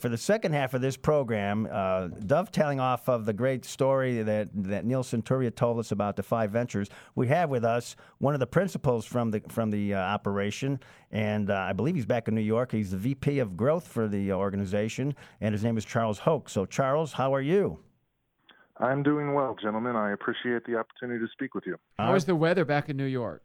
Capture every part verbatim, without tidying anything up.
For the second half of this program, uh, dovetailing off of the great story that, that Neil Centuria told us about Defy Ventures, we have with us one of the principals from the from the uh, operation, and uh, I believe he's back in New York. He's the V P of Growth for the organization, and his name is Charles Hoke. So, Charles, how are you? I'm doing well, gentlemen. I appreciate the opportunity to speak with you. How is the weather back in New York?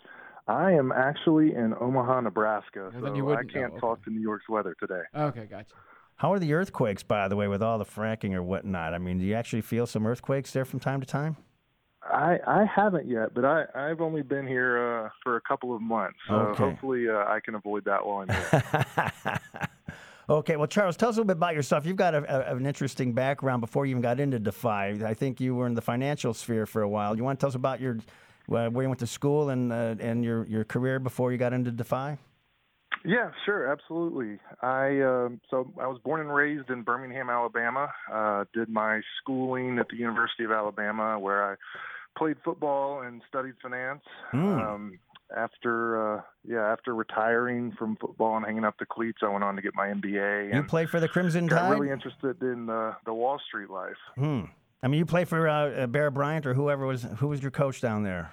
I am actually in Omaha, Nebraska, Well, then so you I wouldn't can't know, okay. talk to New York's weather today. Okay, gotcha. How are the earthquakes, by the way, with all the fracking or whatnot? I mean, do you actually feel some earthquakes there from time to time? I, I haven't yet, but I, I've only been here uh, for a couple of months, so Okay. hopefully uh, I can avoid that while I'm here. Okay, well, Charles, tell us a little bit about yourself. You've got a, a, an interesting background before you even got into Defy. I think you were in the financial sphere for a while. You want to tell us about your uh, where you went to school and uh, and your, your career before you got into Defy? Yeah, sure, absolutely. I uh, so I was born and raised in Birmingham, Alabama. Uh, did my schooling at the University of Alabama, where I played football and studied finance. Mm. Um, after uh, yeah, after retiring from football and hanging up the cleats, I went on to get my M B A. You And play for the Crimson got Tide? really interested in the the Wall Street life. Hmm. I mean, you play for uh, Bear Bryant or whoever was who was your coach down there?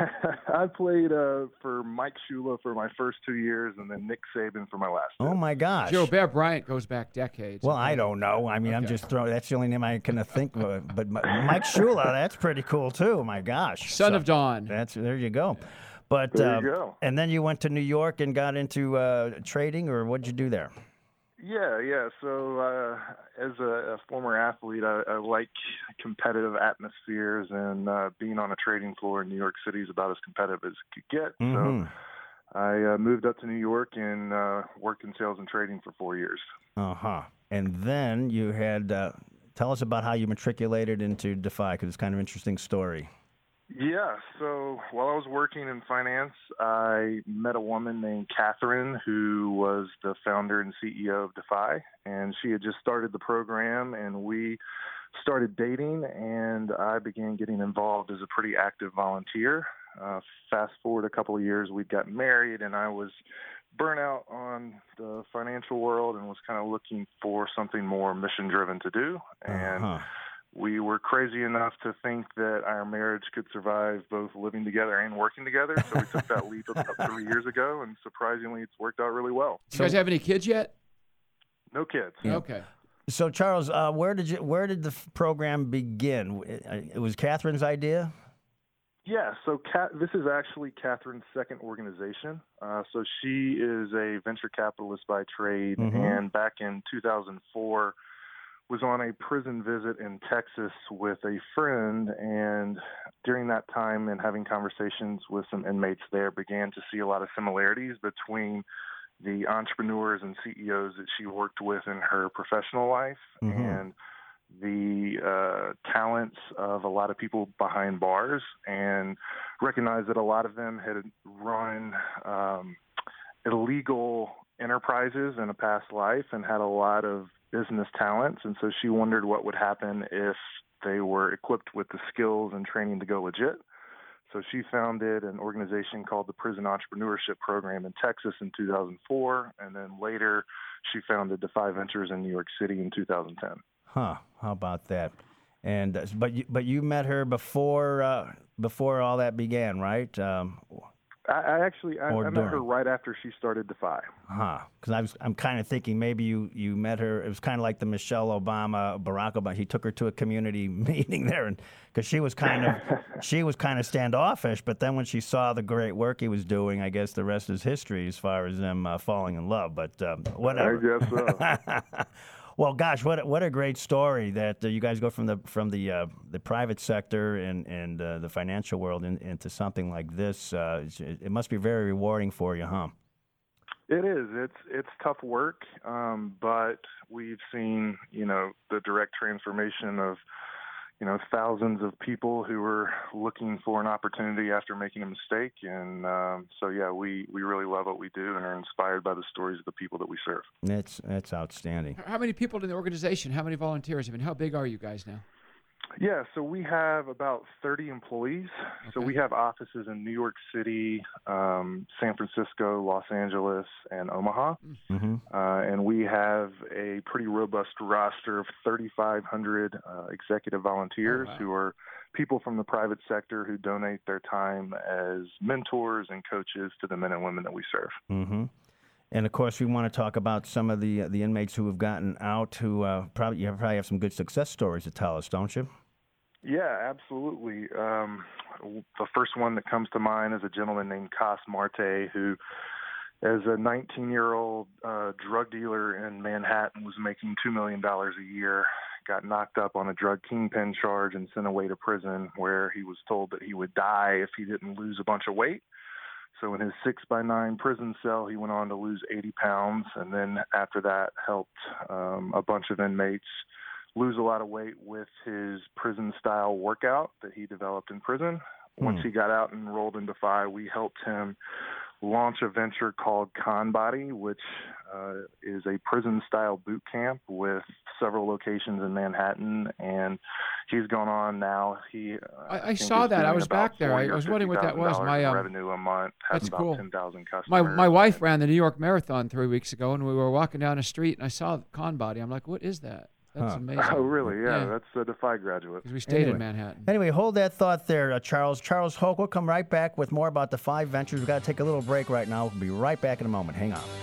I played uh, for Mike Shula for my first two years, and then Nick Saban for my last. Oh two. my gosh! Joe Bear Bryant goes back decades. Well, I don't know. I mean, I'm Okay. just throwing. That's the only name I can think of. But M- Mike Shula, that's pretty cool too. My gosh, Son So, of Dawn. That's there you go. But There uh, you go. And then you went to New York and got into uh, trading, or what did you do there? Yeah, yeah. So uh, as a, a former athlete, I, I like competitive atmospheres, and uh, being on a trading floor in New York City is about as competitive as it could get. Mhm. So I uh, moved up to New York and uh, worked in sales and trading for four years. Uh huh. And then you had. Uh, tell us about how you matriculated into Defy, because it's kind of an interesting story. Yeah, so while I was working in finance, I met a woman named Catherine who was the founder and C E O of Defy, and she had just started the program, and we started dating, and I began getting involved as a pretty active volunteer. Uh, fast forward a couple of years, we'd gotten married, and I was burnout on the financial world and was kind of looking for something more mission-driven to do, and Uh-huh. we were crazy enough to think that our marriage could survive both living together and working together. So we took that leap about three years ago, and surprisingly, it's worked out really well. Do you guys have any kids yet? No kids. Yeah. Okay. So, Charles, uh, where did you where did the f- program begin? It, it was Catherine's idea. Yeah, so Kat, this is actually Catherine's second organization. Uh, so she is a venture capitalist by trade, Mhm. and back in two thousand four, was on a prison visit in Texas with a friend, and during that time and having conversations with some inmates there, began to see a lot of similarities between the entrepreneurs and C E Os that she worked with in her professional life Mhm. and the uh, talents of a lot of people behind bars, and recognized that a lot of them had run um, illegal enterprises in a past life and had a lot of business talents. And so she wondered what would happen if they were equipped with the skills and training to go legit. So she founded an organization called the Prison Entrepreneurship Program in Texas in two thousand four, and then later she founded Defy Ventures in New York City in two thousand ten. Huh? How about that? And uh, but you, but you met her before uh, before all that began, right? Um, I, I actually I, Or I met her during. right after she started Defy. huh? Because I was I'm kind of thinking maybe you, you met her. It was kind of like the Michelle Obama, Barack Obama. He took her to a community meeting there, and because she was kind of she was kind of standoffish. But then when she saw the great work he was doing, I guess the rest is history as far as them uh, falling in love. But um, whatever. I guess so. Well, gosh, what a- what a great story that uh, you guys go from the from the uh, the private sector and and uh, the financial world in, into something like this. Uh, it's- it, it must be very rewarding for you, huh? It is. It's it's tough work, um, but we've seen, you know, the direct transformation of, you know, thousands of people who were looking for an opportunity after making a mistake. And um, so, yeah, we, we really love what we do and are inspired by the stories of the people that we serve. That's that's outstanding. How many people in the organization? How many volunteers? I mean, how big are you guys now? Yeah, so we have about thirty employees. Okay. So we have offices in New York City, um, San Francisco, Los Angeles, and Omaha. Mm-hmm. Uh, and we have a pretty robust roster of thirty-five hundred uh, executive volunteers oh, wow. who are people from the private sector who donate their time as mentors and coaches to the men and women that we serve. Mm-hmm. And of course, we want to talk about some of the uh, the inmates who have gotten out. Who uh, probably you probably have some good success stories to tell us, don't you? Yeah, absolutely. Um, the first one that comes to mind is a gentleman named Cos Marte, who, as a nineteen-year-old uh, drug dealer in Manhattan, was making two million dollars a year, got knocked up on a drug kingpin charge and sent away to prison, where he was told that he would die if he didn't lose a bunch of weight. So in his six by nine prison cell, he went on to lose eighty pounds, and then after that helped um, a bunch of inmates lose a lot of weight with his prison-style workout that he developed in prison. Hmm. Once he got out and enrolled in Defy, we helped him launch a venture called ConBody, which uh, is a prison-style boot camp with several locations in Manhattan, and he's gone on now. He, uh, I, I saw that. I was back there. I was wondering what that was. My um, revenue a month has that's about cool. ten thousand customers. My my wife ran the New York Marathon three weeks ago, and we were walking down the street, and I saw ConBody. I'm like, what is that? That's huh. amazing. Oh, really? Yeah, yeah. That's a Defy graduate. Because we stayed anyway. in Manhattan. Anyway, hold that thought there, uh, Charles. Charles Hoke, we'll come right back with more about Defy Ventures. We've got to take a little break right now. We'll be right back in a moment. Hang on.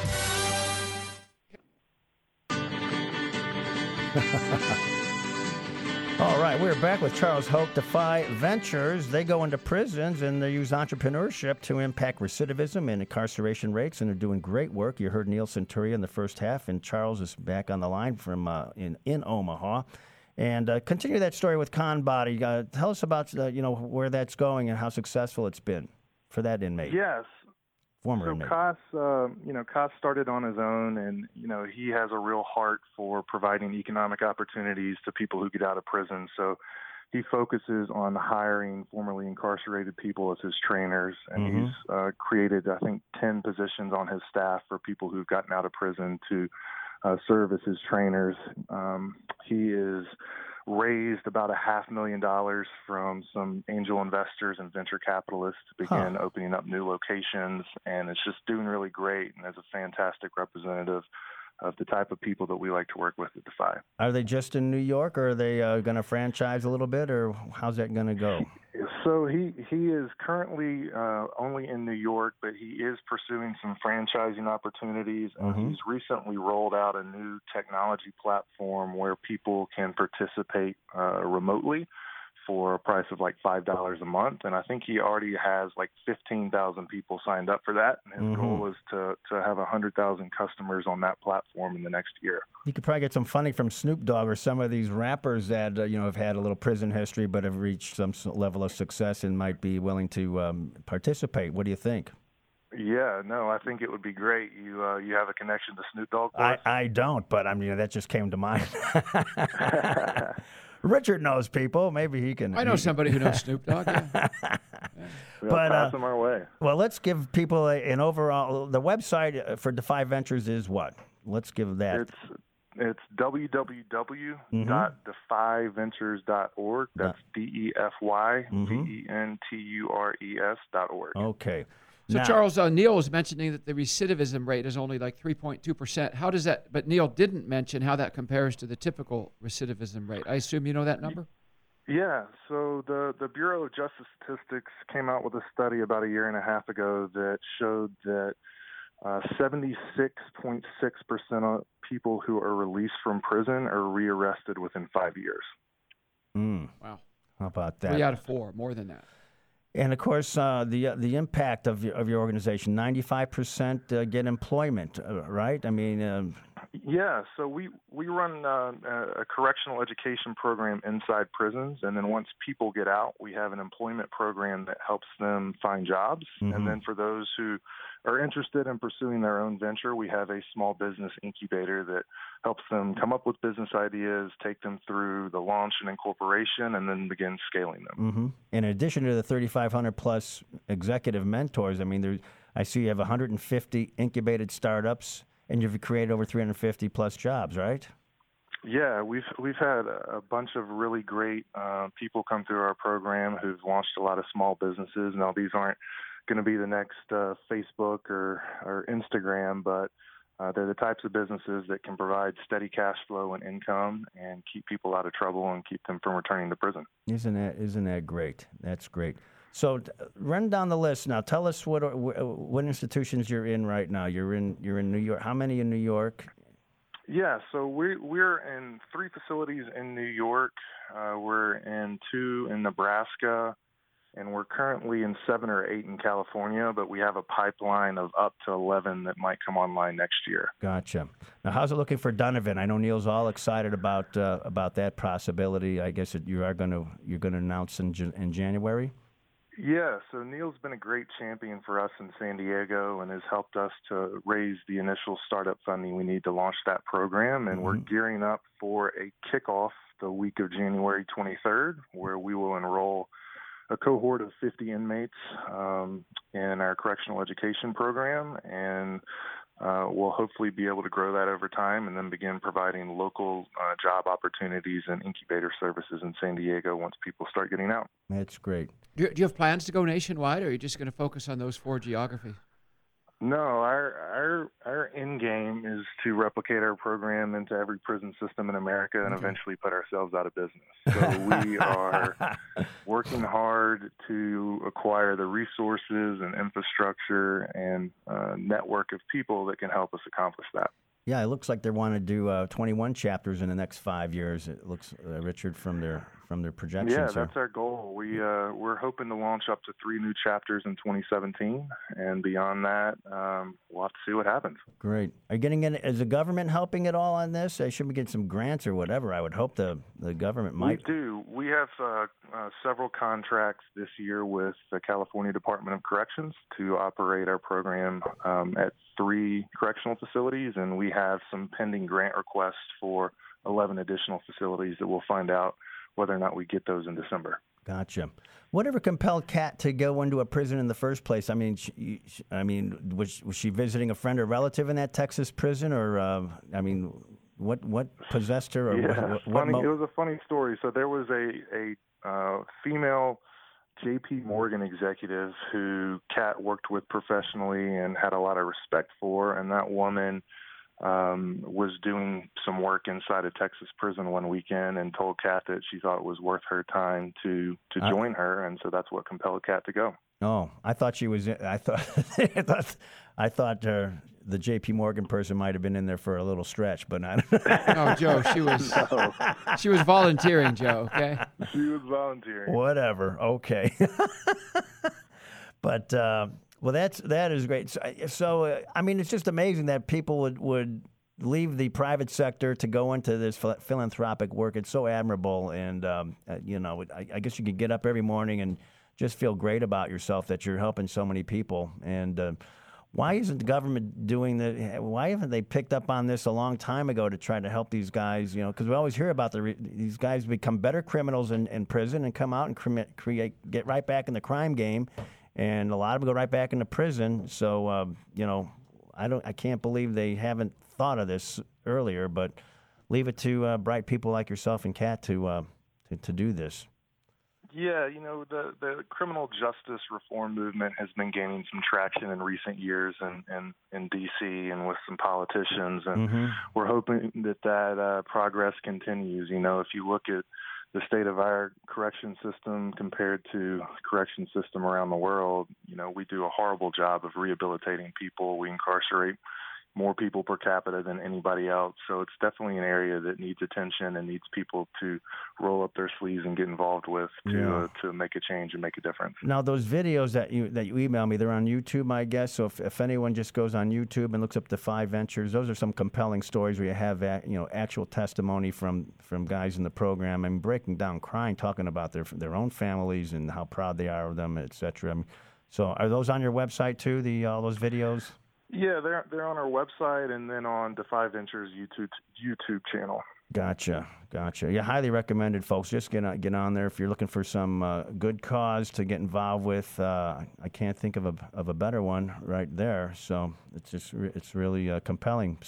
All right, we're back with Charles Hoke, Defy Ventures. They go into prisons and they use entrepreneurship to impact recidivism and incarceration rates, and they're doing great work. You heard Neil Centuria in the first half, and Charles is back on the line from uh, in in Omaha. And uh, continue that story with ConBody. Uh, tell us about uh, you know where that's going and how successful it's been for that inmate. Yes. Former so inmate. Cos, uh, you know, Cos started on his own, and you know he has a real heart for providing economic opportunities to people who get out of prison. So he focuses on hiring formerly incarcerated people as his trainers, and mm-hmm. he's uh, created, I think, ten positions on his staff for people who've gotten out of prison to uh, serve as his trainers. Um, he is raised about a half million dollars from some angel investors and venture capitalists to begin huh. opening up new locations, and it's just doing really great, and is a fantastic representative of the type of people that we like to work with at Defy. Are they just in New York, or are they uh, going to franchise a little bit, or how's that going to go? So he, he is currently uh, only in New York, but he is pursuing some franchising opportunities. Mm-hmm. And he's recently rolled out a new technology platform where people can participate uh, remotely for a price of like five dollars a month. And I think he already has like fifteen thousand people signed up for that. And his mm-hmm. goal is to, to have one hundred thousand customers on that platform in the next year. You could probably get some funding from Snoop Dogg or some of these rappers that, uh, you know, have had a little prison history but have reached some level of success and might be willing to um, participate. What do you think? Yeah, no, I think it would be great. You uh, you have a connection to Snoop Dogg? I, I don't, but I mean, that just came to mind. Richard knows people. Maybe he can. I know somebody who knows Snoop Dogg. Yeah. yeah. We'll but pass uh, them our way. Well, let's give people a, an overall. The website for Defy Ventures is what? Let's give that. It's it's w w w dot defy ventures dot org. That's D E F Y V E N T U R E S dot org. Okay. So, now, Charles, uh, Neil was mentioning that the recidivism rate is only like three point two percent. How does that, but Neil didn't mention how that compares to the typical recidivism rate. I assume you know that number? Yeah. So the, the Bureau of Justice Statistics came out with a study about a year and a half ago that showed that uh, seventy-six point six percent of people who are released from prison are rearrested within five years. Mm. Wow. How about that? Three out of four, more than that. And of course, uh, the uh, the impact of your, of your organization, ninety-five percent uh, get employment, uh, right? I mean, um... yeah. So we we run uh, a correctional education program inside prisons, and then once people get out, we have an employment program that helps them find jobs. Mm-hmm. And then for those who are interested in pursuing their own venture, we have a small business incubator that helps them come up with business ideas, take them through the launch and incorporation, and then begin scaling them. Mm-hmm. In addition to the thirty-five hundred plus executive mentors, I mean, there, I see you have one hundred fifty incubated startups, and you've created over three hundred fifty plus jobs, right? Yeah, we've we've had a bunch of really great uh, people come through our program who've launched a lot of small businesses. Now, these aren't going to be the next uh, Facebook or, or Instagram, but uh, they're the types of businesses that can provide steady cash flow and income and keep people out of trouble and keep them from returning to prison. Isn't that isn't that great? That's great. So run down the list now. Tell us what what institutions you're in right now. You're in you're in New York. How many in New York? Yeah, so we we're in three facilities in New York. Uh, we're in two in Nebraska, and we're currently in seven or eight in California. But we have a pipeline of up to eleven that might come online next year. Gotcha. Now, how's it looking for Donovan? I know Neil's all excited about uh, about that possibility. I guess that you are going to you're going to announce in in January. Yeah, so Neil's been a great champion for us in San Diego and has helped us to raise the initial startup funding we need to launch that program. And mm-hmm. we're gearing up for a kickoff the week of January twenty-third, where we will enroll a cohort of fifty inmates um, in our correctional education program. And Uh, we'll hopefully be able to grow that over time and then begin providing local uh, job opportunities and incubator services in San Diego once people start getting out. That's great. Do you, do you have plans to go nationwide, or are you just going to focus on those four geographies? No, our our our end game is to replicate our program into every prison system in America and okay. eventually put ourselves out of business. So we are working hard to acquire the resources and infrastructure and uh, network of people that can help us accomplish that. Yeah, it looks like they want to do uh, twenty-one chapters in the next five years. It looks, uh, Richard, from their from their projections. Yeah, here. That's our goal. We uh, we're hoping to launch up to three new chapters in twenty seventeen, and beyond that, um, we'll have to see what happens. Great. Are you getting in? Is the government helping at all on this? I should be getting some grants or whatever. I would hope the the government might. We do. We have uh, uh, several contracts this year with the California Department of Corrections to operate our program um, at three correctional facilities, and we have some pending grant requests for eleven additional facilities that we'll find out whether or not we get those in December. Gotcha. Whatever compelled Kat to go into a prison in the first place? I mean, she, I mean, was was she visiting a friend or relative in that Texas prison, or uh, I mean, what what possessed her? Or yeah, what, what, funny. What mo- it was a funny story. So there was a a uh, female J P Morgan executive who Kat worked with professionally and had a lot of respect for, and that woman um, was doing some work inside a Texas prison one weekend and told Kat that she thought it was worth her time to to uh, join her, and so that's what compelled Kat to go. Oh, I thought she was. I thought. I thought. I thought uh, the J P Morgan person might have been in there for a little stretch, but not. No, Joe. She was. No. She was volunteering, Joe. Okay. She was volunteering. Whatever. Okay. But uh, well, that's that is great. So, so uh, I mean, it's just amazing that people would would leave the private sector to go into this ph- philanthropic work. It's so admirable, and um, uh, you know, I, I guess you could get up every morning and just feel great about yourself that you're helping so many people. And uh, why isn't the government doing the? Why haven't they picked up on this a long time ago to try to help these guys? You know, because we always hear about the re- these guys become better criminals in, in prison and come out and cre- create get right back in the crime game, and a lot of them go right back into prison. So uh, you know, I don't, I can't believe they haven't thought of this earlier. But leave it to uh, bright people like yourself and Kat to, uh, to to do this. Yeah, you know, the, the criminal justice reform movement has been gaining some traction in recent years in, in, in D C and with some politicians, and mm-hmm. we're hoping that that uh, progress continues. You know, if you look at the state of our correction system compared to the correction system around the world, you know, we do a horrible job of rehabilitating people. We incarcerate more people per capita than anybody else. So it's definitely an area that needs attention and needs people to roll up their sleeves and get involved with to yeah. uh, to make a change and make a difference. Now, those videos that you that you email me, they're on YouTube, I guess. So if, if anyone just goes on YouTube and looks up the Five Ventures, those are some compelling stories where you have you know actual testimony from, from guys in the program and breaking down, crying, talking about their their own families and how proud they are of them, et cetera. I mean, so are those on your website too? The all those videos? Yeah, they're they're on our website and then on Defy Ventures YouTube YouTube channel. Gotcha, gotcha. Yeah, highly recommended, folks. Just get on, get on there if you're looking for some uh, good cause to get involved with. Uh, I can't think of a of a better one right there. So it's just re- it's really uh, compelling. So,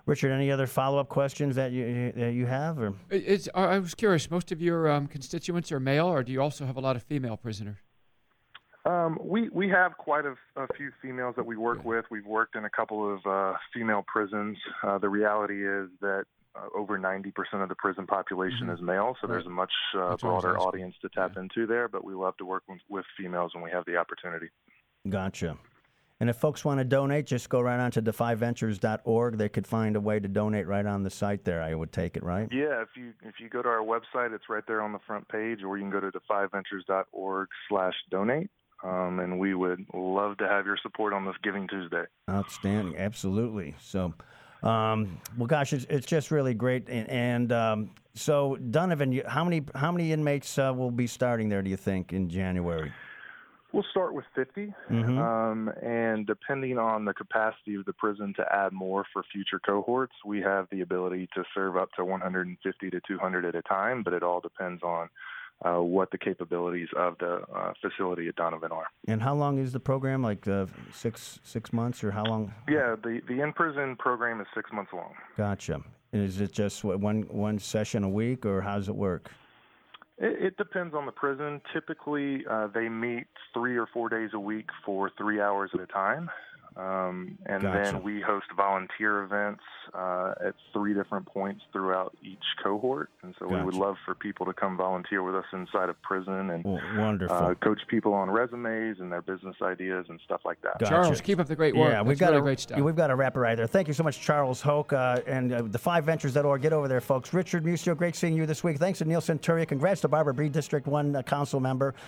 Richard, any other follow-up questions that you that you have? Or? It- It's, I I was curious, most of your um, constituents are male, or do you also have a lot of female prisoners? Um, we we have quite a, a few females that we work with. We've worked in a couple of uh, female prisons. Uh, the reality is that uh, over ninety percent of the prison population Mhm. is male, so Right. there's a much uh, That's what I was broader asking. audience to tap Yeah. into there. But we love to work with, with females when we have the opportunity. Gotcha. And if folks want to donate, just go right on to defy ventures dot org. They could find a way to donate right on the site there, I would take it, right? Yeah, if you if you go to our website, it's right there on the front page, or you can go to defy ventures dot org slash donate. Um, and we would love to have your support on this Giving Tuesday. Outstanding. Absolutely. So, um, well, gosh, it's, it's just really great. And, and um, so, Donovan, you, how many how many inmates uh, will be starting there, do you think, in January? We'll start with fifty, Mhm. um, and depending on the capacity of the prison to add more for future cohorts, we have the ability to serve up to one hundred fifty to two hundred at a time, but it all depends on uh, what the capabilities of the uh, facility at Donovan are. And how long is the program? Like uh, six six months, or how long? Yeah, the, the in-prison program is six months long. Gotcha. Is it just what, one one session a week, or how does it work? It, it depends on the prison. Typically, uh, they meet three or four days a week for three hours at a time. Um, and Gotcha. then we host volunteer events uh, at three different points throughout each cohort. And so we would Gotcha. love for people to come volunteer with us inside of prison and Well, wonderful. uh, coach people on resumes and their business ideas and stuff like that. Gotcha. Charles, keep up the great work. Yeah, we've That's got really a great stuff. we've got a wrap it right there. Thank you so much, Charles Hoke, uh, and uh, defy ventures dot org. Get over there, folks. Richard Musio, great seeing you this week. Thanks to Neil Centuria. Congrats to Barbara Breed, District One uh, Council member,